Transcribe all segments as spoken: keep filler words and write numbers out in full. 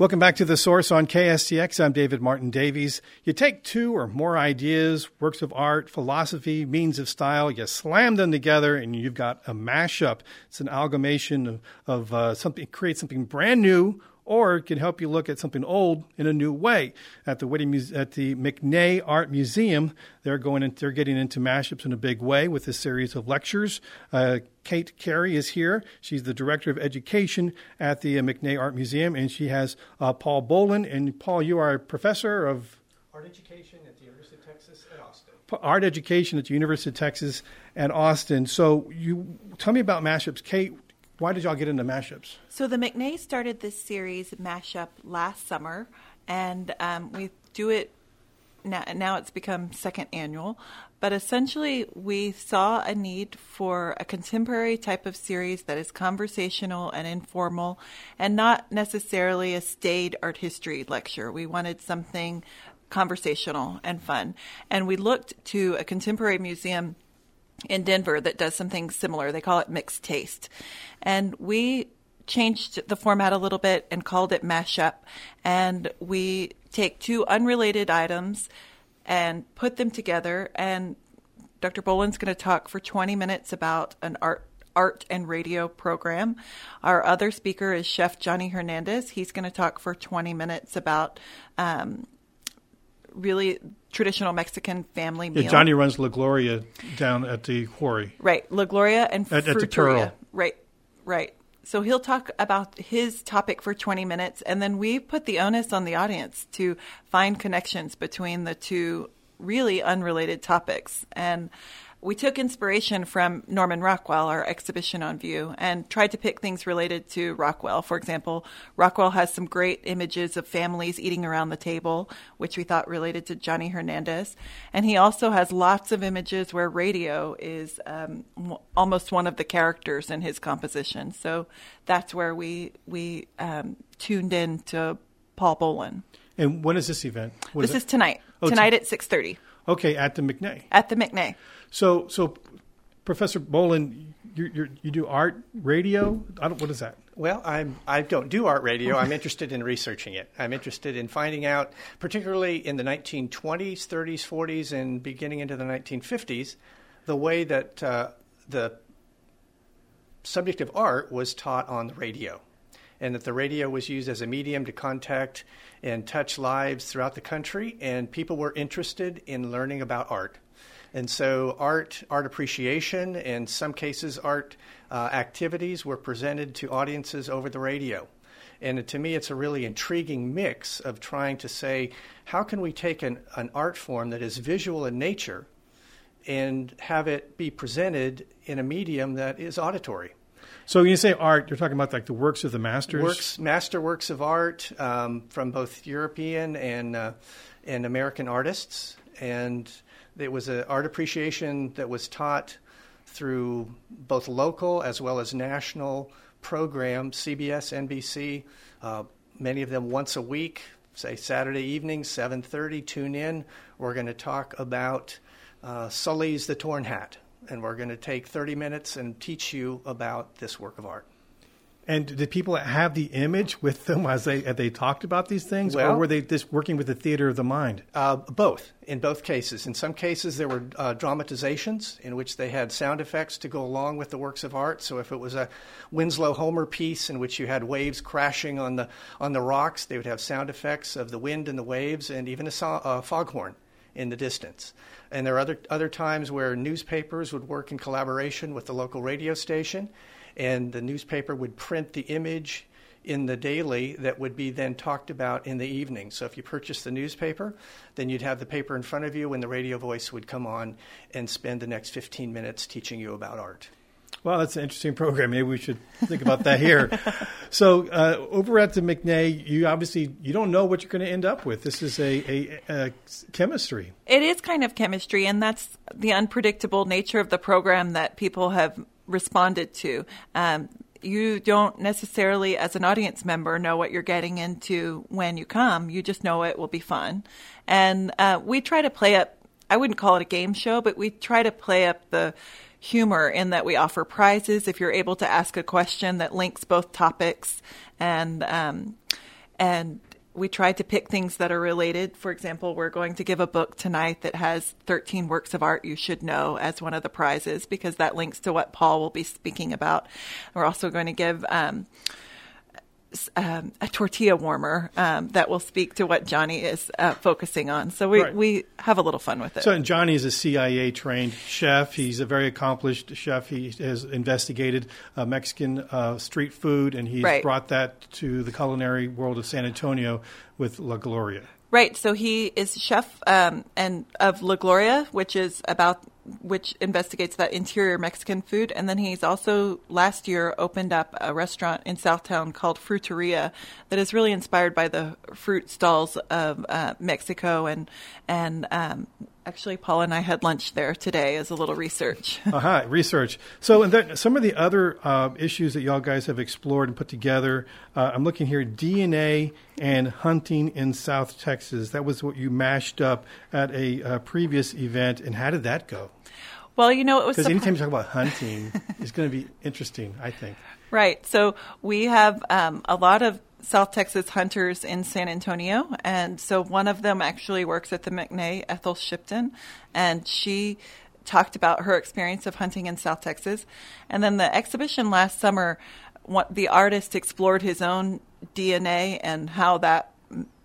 Welcome back to The Source on K S T X. I'm David Martin Davies. You take two or more ideas, works of art, philosophy, means of style, you slam them together, and you've got a mashup. It's an amalgamation of, of uh, something, create something brand new, or it can help you look at something old in a new way. At the Whitty Muse- at the McNay Art Museum, they're going in, they're getting into mashups in a big way with this series of lectures. Uh, Kate Carey is here. She's the director of education at the uh, McNay Art Museum, and she has uh, Paul Boland. And Paul, you are a professor of art education at the University of Texas at Austin. Art education at the University of Texas at Austin. So, you tell me about mashups, Kate. Why did y'all get into mashups? So the McNay started this series, Mashup, last summer, and um, we do it now, now it's become second annual. But essentially, we saw a need for a contemporary type of series that is conversational and informal and not necessarily a staid art history lecture. We wanted something conversational and fun. And we looked to a contemporary museum in Denver that does something similar. They call it Mixed Taste. And we changed the format a little bit and called it Mashup. And we take two unrelated items and put them together. And Doctor Boland's going to talk for twenty minutes about an art art and radio program. Our other speaker is Chef Johnny Hernandez. He's going to talk for twenty minutes about um, really traditional Mexican family meal. Yeah, Johnny runs La Gloria down at the quarry. Right, La Gloria and at, Fruteria. At the Curl. Right, right. So he'll talk about his topic for twenty minutes, and then we put the onus on the audience to find connections between the two really unrelated topics. And we took inspiration from Norman Rockwell, our exhibition on view, and tried to pick things related to Rockwell. For example, Rockwell has some great images of families eating around the table, which we thought related to Johnny Hernandez. And he also has lots of images where radio is um, w- almost one of the characters in his composition. So that's where we, we um, tuned in to Paul Boland. And when is this event? What this is, is is tonight. Oh, tonight t- at six thirty. Okay, at the McNay. At the McNay. So, so Professor Boland, you you you do art radio? I don't, what is that? Well, I'm I don't do art radio. I'm interested in researching it. I'm interested in finding out, particularly in the nineteen twenties, thirties, forties, and beginning into the nineteen fifties, the way that uh, the subject of art was taught on the radio, and that the radio was used as a medium to contact and touch lives throughout the country, and people were interested in learning about art. And so art, art appreciation, and in some cases art uh, activities were presented to audiences over the radio. And to me, it's a really intriguing mix of trying to say, how can we take an, an art form that is visual in nature and have it be presented in a medium that is auditory? So when you say art, you're talking about like the works of the masters? Works, master works of art um, from both European and uh, and American artists. And it was an art appreciation that was taught through both local as well as national programs, C B S, N B C, uh, many of them once a week, say Saturday evening, seven thirty, tune in. We're going to talk about uh, Sully's The Torn Hat. And we're going to take thirty minutes and teach you about this work of art. And did people have the image with them as they as they talked about these things? Well, or were they just working with the theater of the mind? Uh, both, in both cases. In some cases, there were uh, dramatizations in which they had sound effects to go along with the works of art. So if it was a Winslow Homer piece in which you had waves crashing on the on the rocks, they would have sound effects of the wind and the waves and even a so- uh, foghorn in the distance. And there are other other times where newspapers would work in collaboration with the local radio station, and the newspaper would print the image in the daily that would be then talked about in the evening. So if you purchased the newspaper, then you'd have the paper in front of you and the radio voice would come on and spend the next fifteen minutes teaching you about art. Well, that's an interesting program. Maybe we should think about that here. So uh, over at the McNay, you obviously you don't know what you're going to end up with. This is a, a, a chemistry. It is kind of chemistry, and that's the unpredictable nature of the program that people have responded to. Um, you don't necessarily, as an audience member, know what you're getting into when you come. You just know it will be fun. And uh, we try to play up, I wouldn't call it a game show, but we try to play up the humor in that we offer prizes if you're able to ask a question that links both topics. And um, and we tried to pick things that are related. For example, we're going to give a book tonight that has thirteen works of art you should know as one of the prizes, because that links to what Paul will be speaking about. We're also going to give um, um, a tortilla warmer um, that will speak to what Johnny is uh, focusing on. So we, Right. we have a little fun with it. So and Johnny is a C I A-trained chef. He's a very accomplished chef. He has investigated uh, Mexican uh, street food, and he's Right. brought that to the culinary world of San Antonio with La Gloria. Right. So he is chef um, and of La Gloria, which is about which investigates that interior Mexican food, and then he's also last year opened up a restaurant in Southtown called Fruteria that is really inspired by the fruit stalls of uh, Mexico, and and um, actually Paul and I had lunch there today as a little research. Aha, research. So, and then some of the other uh, issues that y'all guys have explored and put together, uh, I'm looking here, D N A and hunting in South Texas. That was what you mashed up at a uh, previous event, and how did that go? Well, you know, it was Because surpri- anytime you talk about hunting, it's going to be interesting, I think. Right. So we have um, a lot of South Texas hunters in San Antonio. And so one of them actually works at the McNay, Ethel Shipton, and she talked about her experience of hunting in South Texas. And then the exhibition last summer, what, the artist explored his own D N A and how that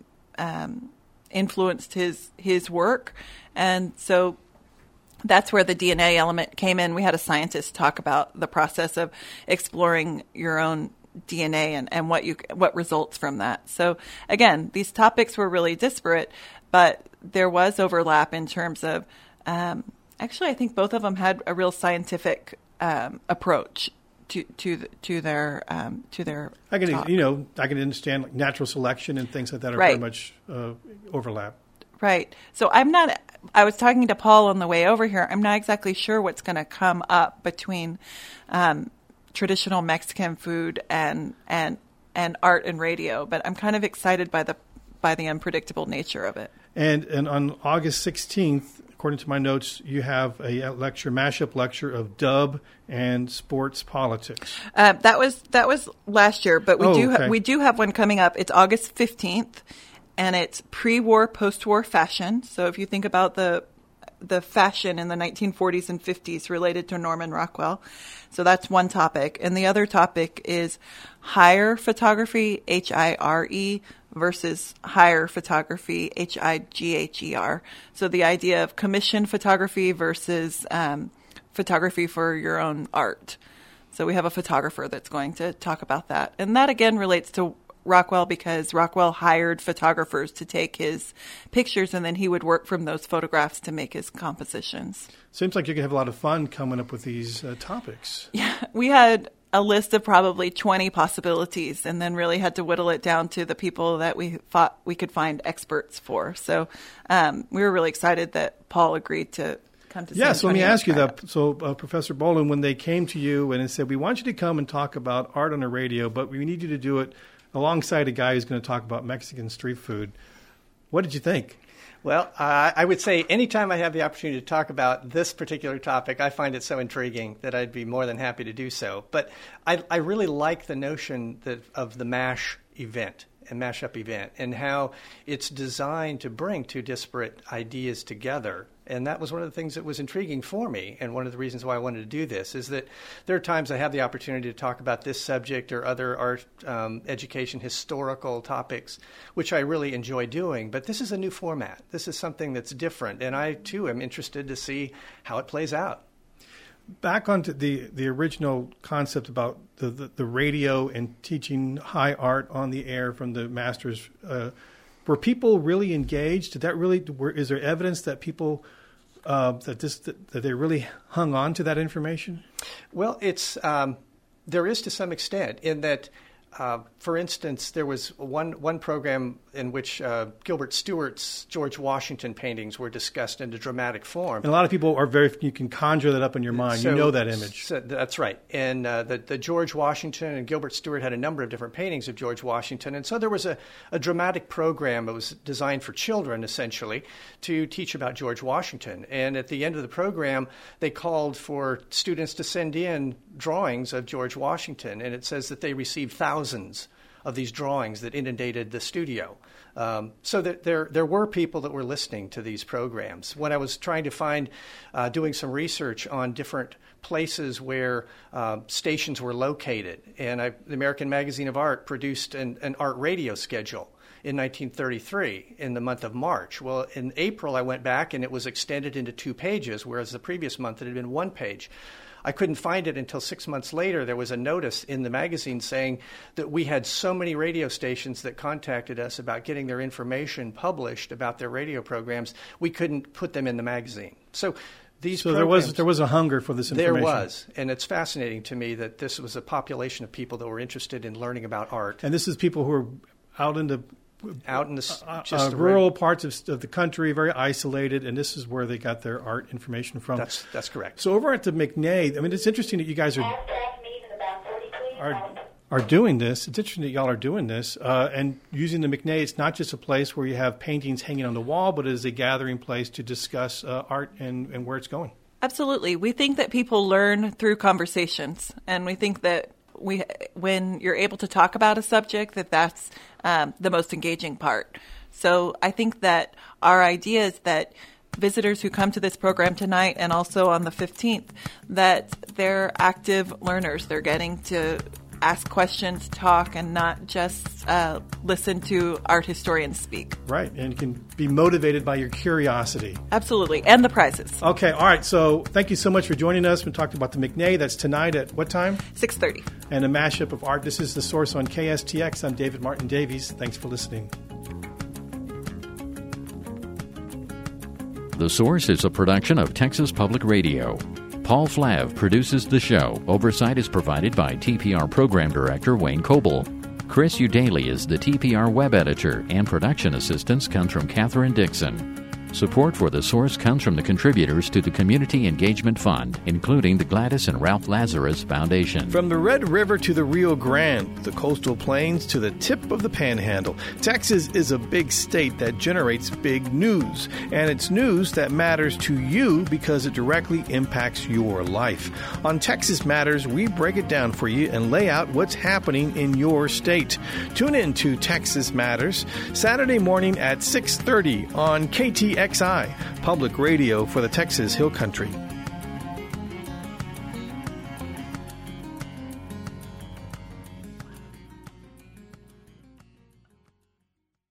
um, influenced his, his work. And so that's where the D N A element came in. We had a scientist talk about the process of exploring your own D N A and, and what you what results from that. So again, these topics were really disparate, but there was overlap in terms of um, actually I think both of them had a real scientific um, approach to to to their um, to their I can, talk. you know, I can understand like natural selection and things like that are Right. very much uh, overlap. Right. So I'm not, I was talking to Paul on the way over here. I'm not exactly sure what's going to come up between um, traditional Mexican food and, and, and art and radio, but I'm kind of excited by the, by the unpredictable nature of it. And and on August sixteenth, according to my notes, you have a lecture, mashup lecture of dub and sports politics. Uh, that was, that was last year, but we Oh, do, ha- okay. we do have one coming up. It's August fifteenth. And it's pre-war, post-war fashion. So if you think about the the fashion in the nineteen forties and fifties related to Norman Rockwell, so that's one topic. And the other topic is hire photography, H I R E, versus hire photography, H I G H E R. So the idea of commission photography versus um, photography for your own art. So we have a photographer that's going to talk about that. And that, again, relates to Rockwell, because Rockwell hired photographers to take his pictures, and then he would work from those photographs to make his compositions. Seems like you could have a lot of fun coming up with these uh, topics. Yeah, we had a list of probably twenty possibilities, and then really had to whittle it down to the people that we thought we could find experts for. So um, we were really excited that Paul agreed to come to San Yeah, so let me Antonio and ask you try that. So, uh, Professor Boland, when they came to you and said, we want you to come and talk about art on the radio, but we need you to do it alongside a guy who's going to talk about Mexican street food, what did you think? Well, uh, I would say anytime I have the opportunity to talk about this particular topic, I find it so intriguing that I'd be more than happy to do so. But I, I really like the notion that, of the MASH event and mashup event and how it's designed to bring two disparate ideas together. And that was one of the things that was intriguing for me. And one of the reasons why I wanted to do this is that there are times I have the opportunity to talk about this subject or other art, um, education, historical topics, which I really enjoy doing. But this is a new format. This is something that's different. And I, too, am interested to see how it plays out. Back onto the, the original concept about the, the, the radio and teaching high art on the air from the masters, uh, were people really engaged? Did that really? Were, is there evidence that people uh, that this that, that they really hung on to that information? Well, it's um, there is to some extent in that. Uh, for instance, there was one one program in which uh, Gilbert Stuart's George Washington paintings were discussed in a dramatic form. And a lot of people are very, you can conjure that up in your mind. So, you know that image. So that's right. And uh, the, the George Washington and Gilbert Stuart had a number of different paintings of George Washington. And so there was a, a dramatic program that was designed for children, essentially, to teach about George Washington. And at the end of the program, they called for students to send in drawings of George Washington. And it says that they received thousands of these drawings that inundated the studio. Um, so that there there were people that were listening to these programs. When I was trying to find, uh, doing some research on different places where uh, stations were located, and I, the American Magazine of Art produced an, an art radio schedule in nineteen thirty-three in the month of March. Well, in April I went back and it was extended into two pages, whereas the previous month it had been one page. I couldn't find it until six months later. There was a notice in the magazine saying that we had so many radio stations that contacted us about getting their information published about their radio programs, we couldn't put them in the magazine. So these so there was there was a hunger for this information. There was, and it's fascinating to me that this was a population of people that were interested in learning about art. And this is people who are out in the out in the, uh, just uh, the rural parts of, of the country, very isolated, and this is where they got their art information from. That's that's correct. So over at the McNay, I mean, it's interesting that you guys are are, are doing this. It's interesting that y'all are doing this uh, and using the McNay. It's not just a place where you have paintings hanging on the wall, but it is a gathering place to discuss uh, art and, and where it's going. Absolutely. We think that people learn through conversations, and we think that we, when you're able to talk about a subject, that that's um, the most engaging part. So I think that our idea is that visitors who come to this program tonight and also on the fifteenth, that they're active learners. They're getting to ask questions, talk, and not just uh, listen to art historians speak. Right, and you can be motivated by your curiosity. Absolutely, and the prizes. Okay, all right, so thank you so much for joining us. We talked about the McNay. That's tonight at what time? six thirty. And a mashup of art. This is The Source on K S T X. I'm David Martin Davies. Thanks for listening. The Source is a production of Texas Public Radio. Paul Flav produces the show. Oversight is provided by T P R Program Director Wayne Coble. Chris Udaly is the T P R Web Editor, and production assistance comes from Catherine Dixon. Support for The Source comes from the contributors to the Community Engagement Fund, including the Gladys and Ralph Lazarus Foundation. From the Red River to the Rio Grande, the coastal plains to the tip of the Panhandle, Texas is a big state that generates big news. And it's news that matters to you because it directly impacts your life. On Texas Matters, we break it down for you and lay out what's happening in your state. Tune in to Texas Matters, Saturday morning at six thirty on K T X I, public radio for the Texas Hill Country.